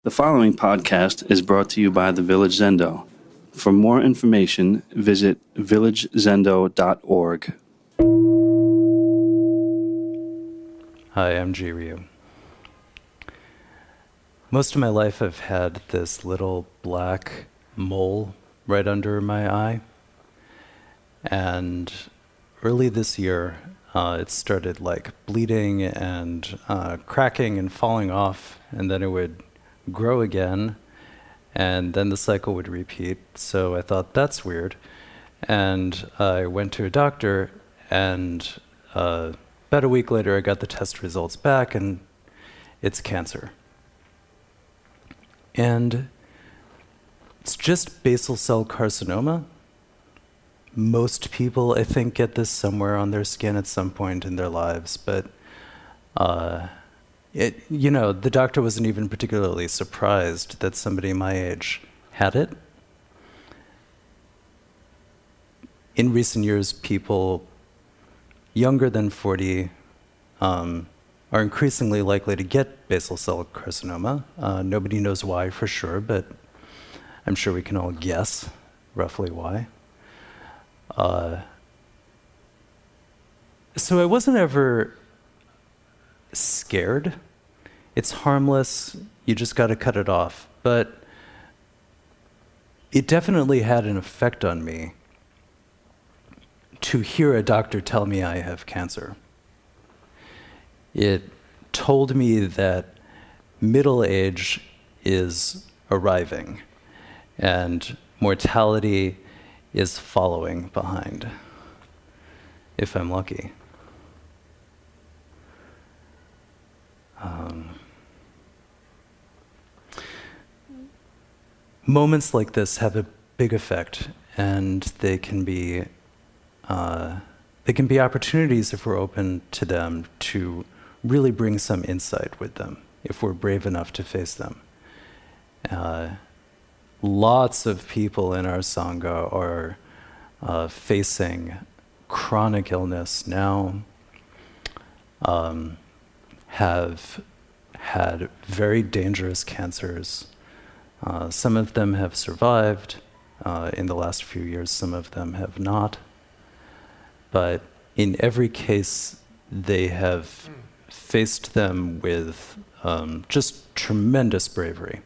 The following podcast is brought to you by the Village Zendo. For more information, visit villagezendo.org. Hi, I'm G Ryu. Most of my life I've had this little black mole right under my eye. And early this year, it started like bleeding and cracking and falling off, and then it would grow again, and then the cycle would repeat. So I thought, that's weird. And I went to a doctor, and about a week later I got the test results back, and it's cancer. And it's just basal cell carcinoma. Most people, I think, get this somewhere on their skin at some point in their lives, but the doctor wasn't even particularly surprised that somebody my age had it. In recent years, people younger than 40 are increasingly likely to get basal cell carcinoma. Nobody knows why for sure, but I'm sure we can all guess roughly why. So I wasn't ever scared. It's harmless. You just got to cut it off. But it definitely had an effect on me to hear a doctor tell me I have cancer. It told me that middle age is arriving and mortality is following behind, if I'm lucky. Moments like this have a big effect, and they can be opportunities, if we're open to them, to really bring some insight with them, if we're brave enough to face them. Lots of people in our Sangha are facing chronic illness now, have had very dangerous cancers. Some of them have survived in the last few years, some of them have not. But in every case, they have faced them with just tremendous bravery.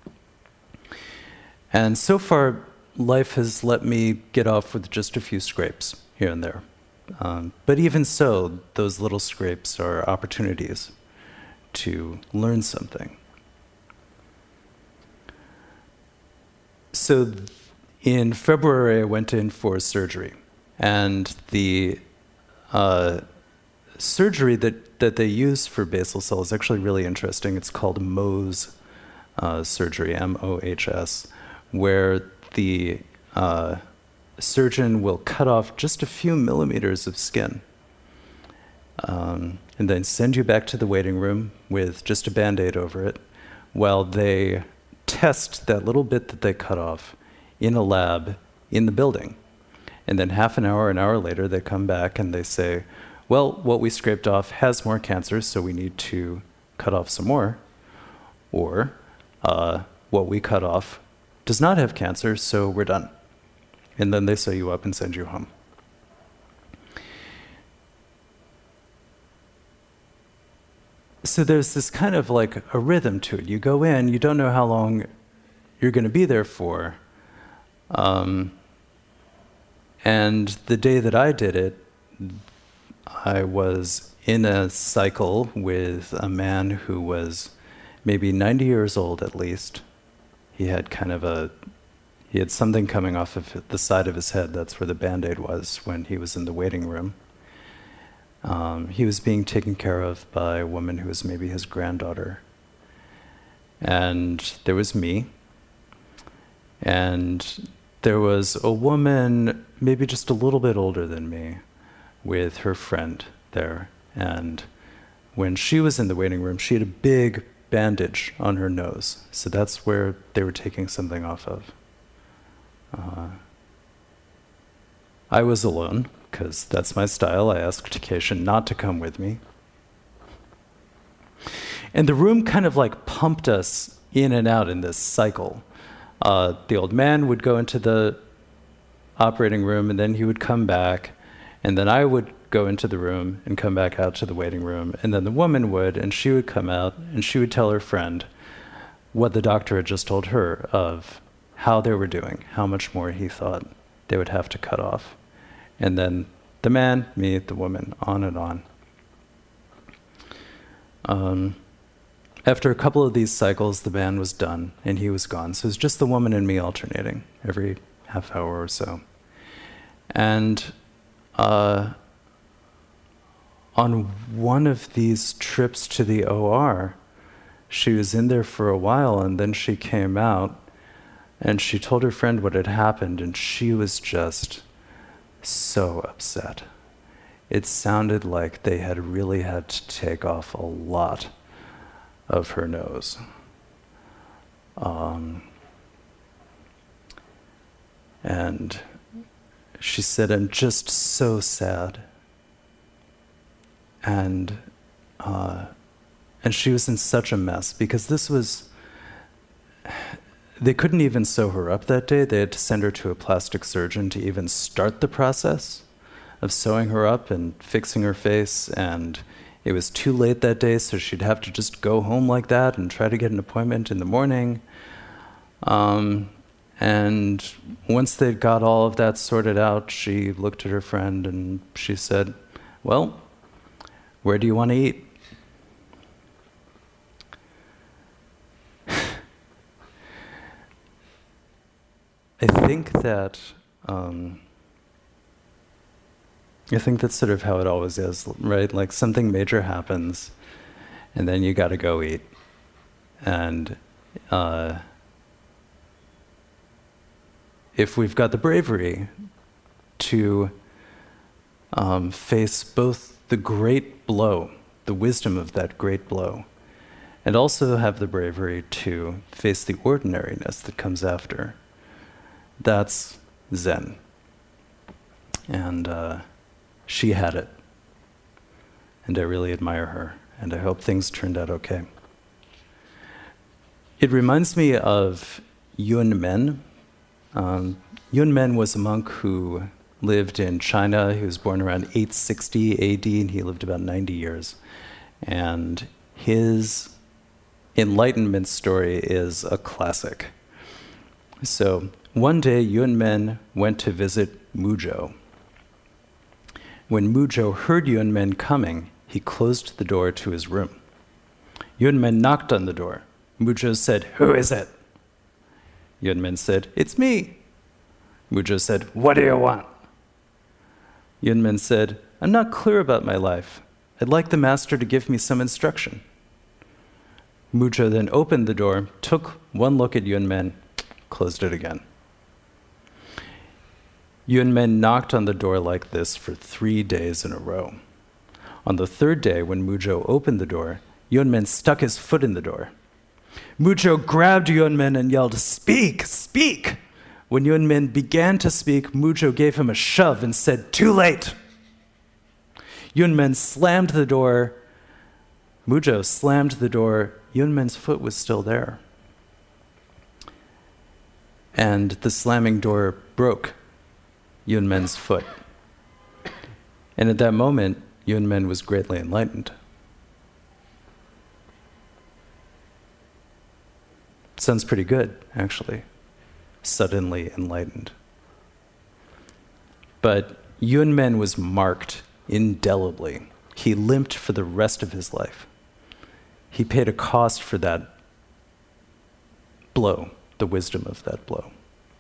And so far, life has let me get off with just a few scrapes here and there. But even so, those little scrapes are opportunities to learn something. So in February, I went in for surgery. And the surgery that they use for basal cell is actually really interesting. It's called Mohs surgery, M-O-H-S, where the surgeon will cut off just a few millimeters of skin and then send you back to the waiting room with just a Band-Aid over it while they test that little bit that they cut off in a lab in the building. And then half an hour later, they come back and they say, well, what we scraped off has more cancer, so we need to cut off some more. Or what we cut off does not have cancer, so we're done. And then they sew you up and send you home. So there's this kind of like a rhythm to it. You go in, you don't know how long you're going to be there for. And the day that I did it, I was in a cycle with a man who was maybe 90 years old at least. He had something coming off of the side of his head. That's where the Band-Aid was when he was in the waiting room. He was being taken care of by a woman who was maybe his granddaughter. And there was me. And there was a woman, maybe just a little bit older than me, with her friend there. And when she was in the waiting room, she had a big bandage on her nose. So that's where they were taking something off of. I was alone, because that's my style. I asked Keisha not to come with me. And the room kind of like pumped us in and out in this cycle. The old man would go into the operating room, and then he would come back, and then I would go into the room and come back out to the waiting room, and then the woman would, and she would come out, and she would tell her friend what the doctor had just told her of how they were doing, how much more he thought they would have to cut off. And then the man, me, the woman, on and on. After a couple of these cycles, the man was done, and he was gone. So it was just the woman and me alternating every half hour or so. And on one of these trips to the OR, she was in there for a while, and then she came out, and she told her friend what had happened, and she was just so upset. It sounded like they had really had to take off a lot of her nose. And she said, "I'm just so sad." And she was in such a mess because they couldn't even sew her up that day. They had to send her to a plastic surgeon to even start the process of sewing her up and fixing her face. And it was too late that day, so she'd have to just go home like that and try to get an appointment in the morning. And once they'd got all of that sorted out, she looked at her friend and she said, "Well, where do you want to eat?" I think that's sort of how it always is, right? Like something major happens, and then you got to go eat. And if we've got the bravery to face both the great blow, the wisdom of that great blow, and also have the bravery to face the ordinariness that comes after, that's Zen. And she had it. And I really admire her. And I hope things turned out okay. It reminds me of Yun Men. Yun Men was a monk who lived in China. He was born around 860 AD, and he lived about 90 years. And his enlightenment story is a classic. So one day, Yun Men went to visit Muzhou. When Muzhou heard Yun Men coming, he closed the door to his room. Yun Men knocked on the door. Muzhou said, "Who is it?" Yun Men said, "It's me." Muzhou said, "What do you want?" Yun Men said, "I'm not clear about my life. I'd like the master to give me some instruction." Muzhou then opened the door, took one look at Yun Men, closed it again. Yun Men knocked on the door like this for 3 days in a row. On the third day, when Muzhou opened the door, Yun Men stuck his foot in the door. Muzhou grabbed Yun Men and yelled, "Speak, speak!" When Yun Men began to speak, Muzhou gave him a shove and said, "Too late!" Yun Men slammed the door. Muzhou slammed the door. Yun Men's foot was still there. And the slamming door broke Yun Men's foot. And at that moment, Yun Men was greatly enlightened. Sounds pretty good, actually. Suddenly enlightened. But Yun Men was marked indelibly. He limped for the rest of his life. He paid a cost for that blow, the wisdom of that blow.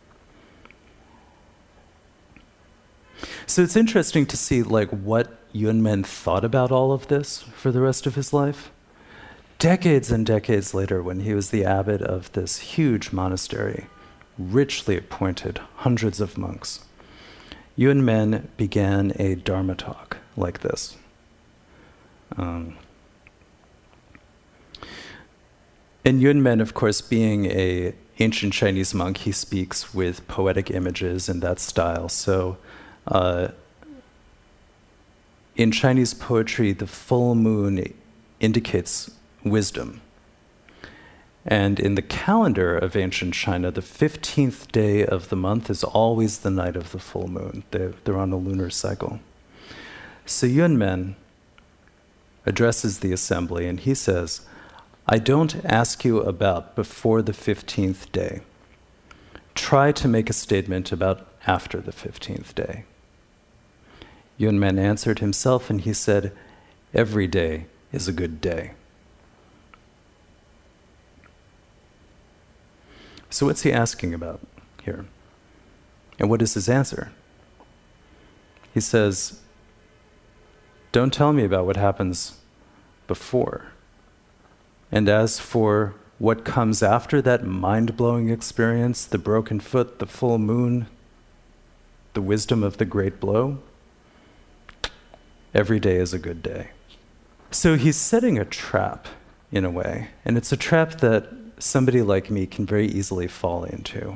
So it's interesting to see what Yun Men thought about all of this for the rest of his life. Decades and decades later, when he was the abbot of this huge monastery, richly appointed, hundreds of monks, Yun Men began a Dharma talk like this. And Yun Men, of course, being an ancient Chinese monk, he speaks with poetic images in that style. So in Chinese poetry, the full moon indicates wisdom. And in the calendar of ancient China, the 15th day of the month is always the night of the full moon. They're on a lunar cycle. So Yunmen addresses the assembly and he says, I don't ask you about before the 15th day. Try to make a statement about after the 15th day. Yunmen answered himself and he said, every day is a good day. So what's he asking about here? And what is his answer? He says, don't tell me about what happens before. And as for what comes after that mind-blowing experience, the broken foot, the full moon, the wisdom of the great blow, every day is a good day. So he's setting a trap in a way, and it's a trap that somebody like me can very easily fall into.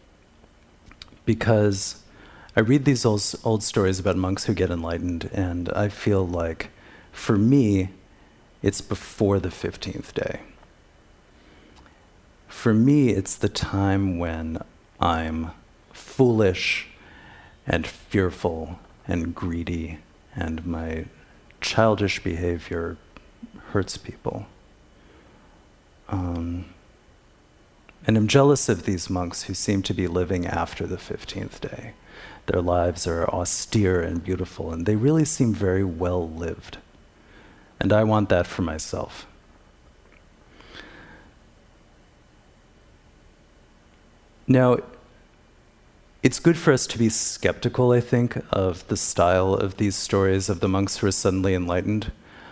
Because I read these old stories about monks who get enlightened, and I feel like, for me, it's before the 15th day. For me, it's the time when I'm foolish and fearful and greedy, and my childish behavior hurts people. And I'm jealous of these monks who seem to be living after the 15th day. Their lives are austere and beautiful, and they really seem very well lived. And I want that for myself. Now, it's good for us to be skeptical, I think, of the style of these stories of the monks who are suddenly enlightened.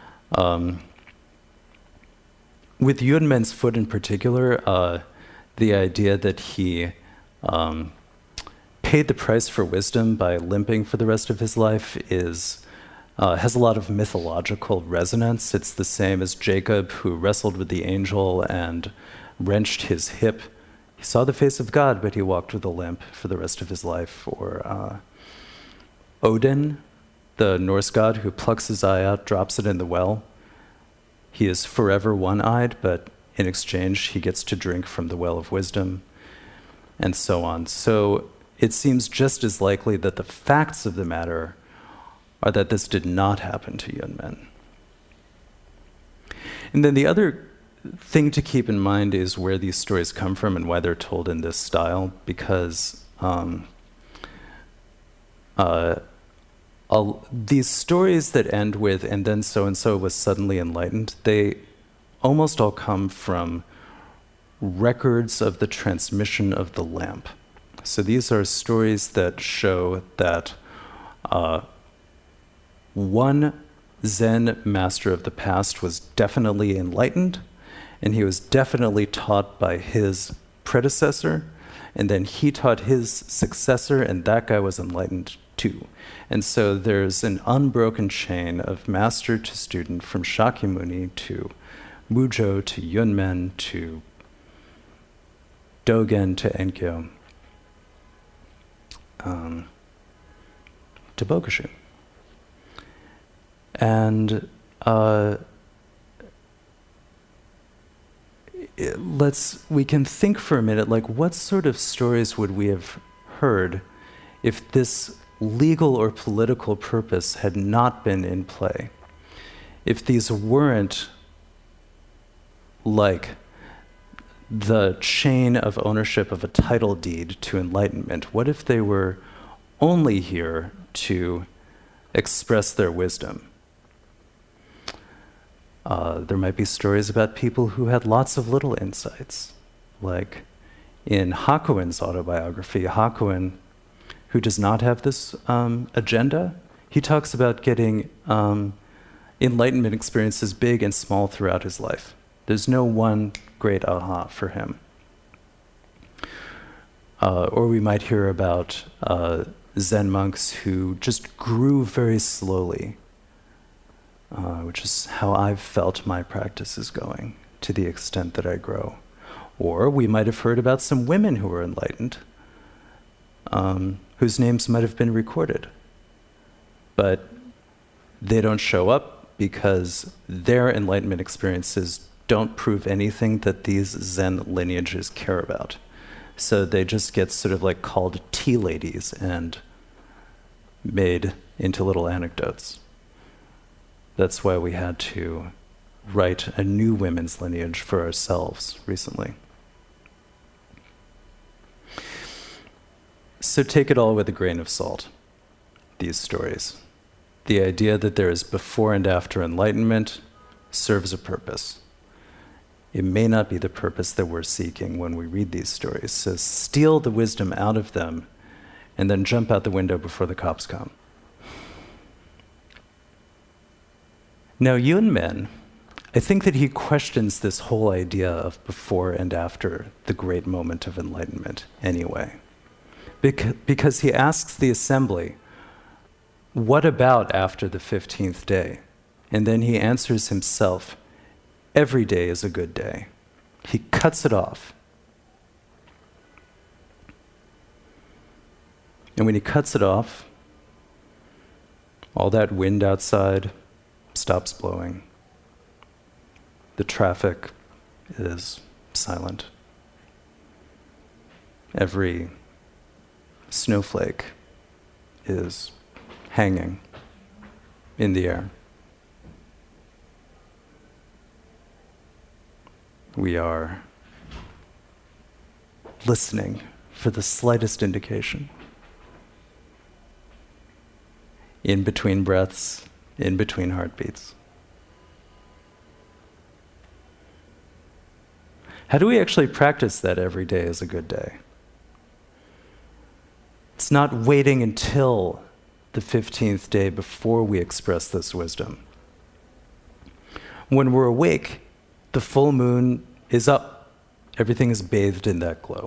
With Yunmen's foot in particular, the idea that he paid the price for wisdom by limping for the rest of his life has a lot of mythological resonance. It's the same as Jacob, who wrestled with the angel and wrenched his hip. He saw the face of God, but he walked with a limp for the rest of his life. Or Odin, the Norse god who plucks his eye out, drops it in the well. He is forever one-eyed, but in exchange, he gets to drink from the well of wisdom, and so on. So it seems just as likely that the facts of the matter are that this did not happen to Yunmen. And then the other thing to keep in mind is where these stories come from and why they're told in this style, because these stories that end with, and then so-and-so was suddenly enlightened, they almost all come from records of the transmission of the lamp. So these are stories that show that one Zen master of the past was definitely enlightened, and he was definitely taught by his predecessor, and then he taught his successor, and that guy was enlightened too. And so there's an unbroken chain of master to student, from Shakyamuni to Muzhou to Yunmen to Dogen to Enkyo to Bokushu. And we can think for a minute, like, what sort of stories would we have heard if this legal or political purpose had not been in play? If these weren't like the chain of ownership of a title deed to enlightenment, what if they were only here to express their wisdom? There might be stories about people who had lots of little insights. Like in Hakuin's autobiography, Hakuin, who does not have this agenda, he talks about getting enlightenment experiences big and small throughout his life. There's no one great aha for him. Or we might hear about Zen monks who just grew very slowly, which is how I've felt my practice is going, to the extent that I grow. Or we might have heard about some women who were enlightened, whose names might have been recorded, but they don't show up because their enlightenment experiences don't prove anything that these Zen lineages care about. So they just get sort of like called tea ladies and made into little anecdotes. That's why we had to write a new women's lineage for ourselves recently. So take it all with a grain of salt, these stories. The idea that there is before and after enlightenment serves a purpose. It may not be the purpose that we're seeking when we read these stories. So steal the wisdom out of them and then jump out the window before the cops come. Now, Yunmen, I think that he questions this whole idea of before and after the great moment of enlightenment anyway. Because he asks the assembly, what about after the 15th day? And then he answers himself, every day is a good day. He cuts it off. And when he cuts it off, all that wind outside stops blowing. The traffic is silent. Every snowflake is hanging in the air. We are listening for the slightest indication. In between breaths, in between heartbeats. How do we actually practice that every day is a good day? It's not waiting until the 15th day before we express this wisdom. When we're awake, the full moon is up. Everything is bathed in that glow.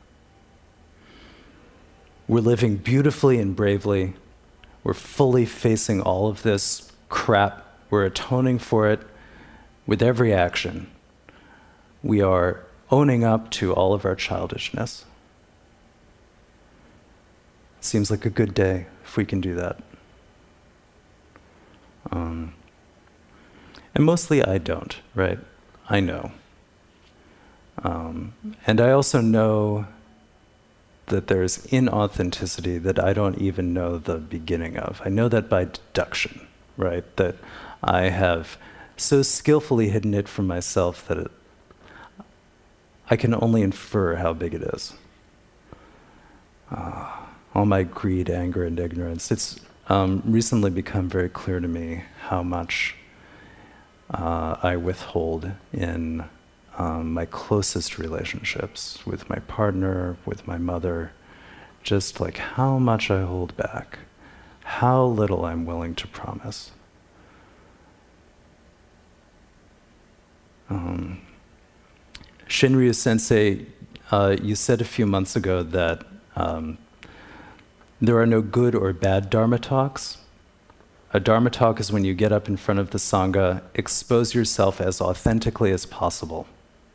We're living beautifully and bravely. We're fully facing all of this crap. We're atoning for it with every action. We are owning up to all of our childishness. It seems like a good day if we can do that. And mostly I don't, right? I know. And I also know that there's inauthenticity that I don't even know the beginning of. I know that by deduction, right? That I have so skillfully hidden it from myself that I can only infer how big it is. All my greed, anger, and ignorance. It's recently become very clear to me how much I withhold in my closest relationships with my partner, with my mother, just like how much I hold back, how little I'm willing to promise. Shinryu Sensei, you said a few months ago that there are no good or bad Dharma talks. A Dharma talk is when you get up in front of the Sangha, expose yourself as authentically as possible.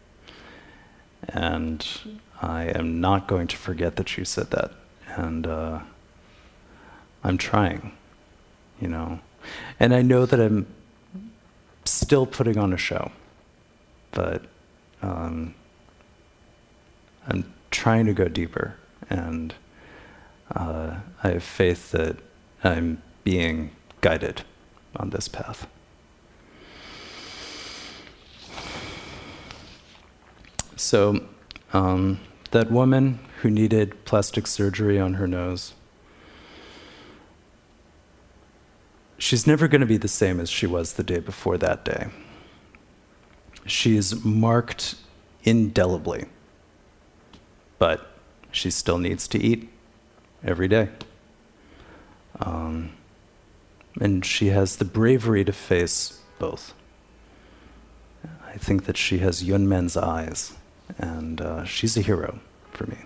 And I am not going to forget that you said that. And I'm trying, you know. And I know that I'm still putting on a show, but I'm trying to go deeper. And I have faith that I'm being guided on this path. So that woman who needed plastic surgery on her nose, she's never going to be the same as she was the day before that day. She's marked indelibly, but she still needs to eat every day. And she has the bravery to face both. I think that she has Yunmen's eyes, and she's a hero for me.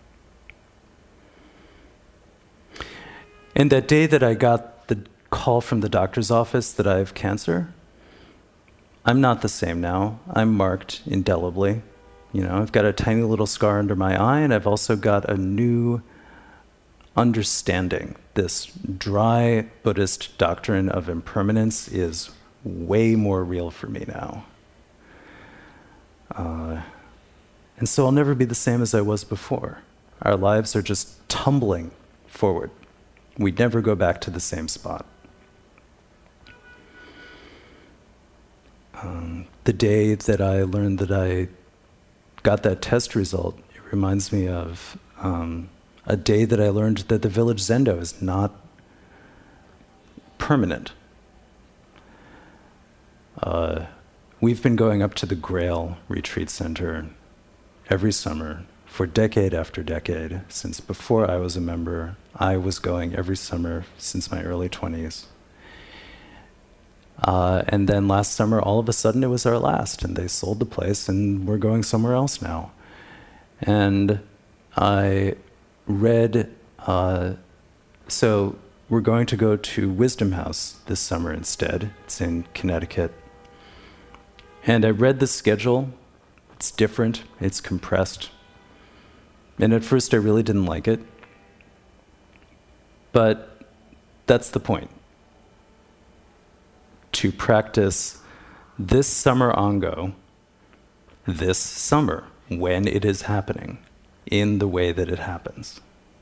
And that day that I got the call from the doctor's office that I have cancer, I'm not the same now. I'm marked indelibly. You know, I've got a tiny little scar under my eye, and I've also got a new understanding. This dry Buddhist doctrine of impermanence is way more real for me now. And so I'll never be the same as I was before. Our lives are just tumbling forward. We never go back to the same spot. The day that I learned that I got that test result, it reminds me of a day that I learned that the village Zendo is not permanent. We've been going up to the Grail Retreat Center every summer for decade after decade. Since before I was a member, I was going every summer since my early 20s. And then last summer, all of a sudden, it was our last, and they sold the place, and we're going somewhere else now. And I read, so we're going to go to Wisdom House this summer instead. It's in Connecticut. And I read the schedule. It's different, it's compressed. And at first, I really didn't like it. But that's the point. To practice this summer Ango, this summer, when it is happening, in the way that it happens.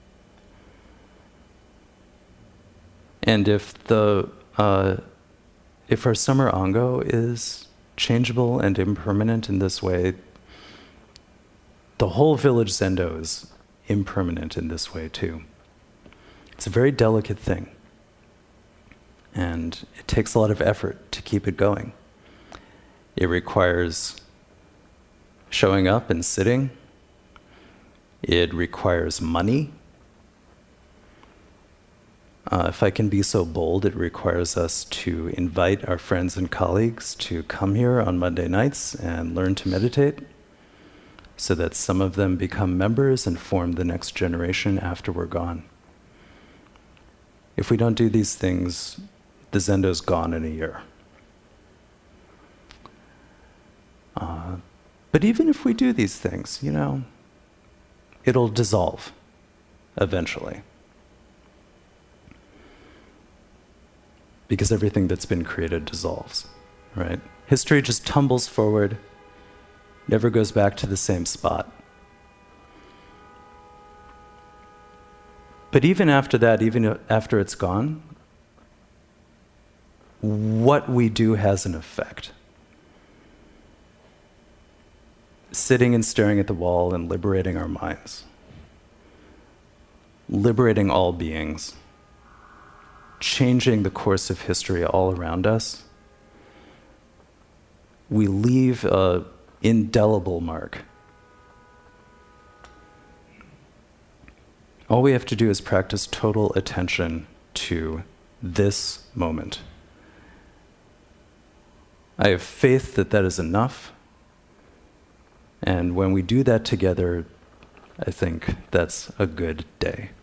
And if our summer Ango is changeable and impermanent in this way, the whole village Zendo is impermanent in this way too. It's a very delicate thing. And it takes a lot of effort to keep it going. It requires showing up and sitting. It requires money. If I can be so bold, it requires us to invite our friends and colleagues to come here on Monday nights and learn to meditate, so that some of them become members and form the next generation after we're gone. If we don't do these things, the Zendo's gone in a year. But even if we do these things, it'll dissolve eventually. Because everything that's been created dissolves, right? History just tumbles forward, never goes back to the same spot. But even after that, even after it's gone, what we do has an effect. Sitting and staring at the wall and liberating our minds. Liberating all beings. Changing the course of history all around us. We leave an indelible mark. All we have to do is practice total attention to this moment. I have faith that that is enough. And when we do that together, I think that's a good day.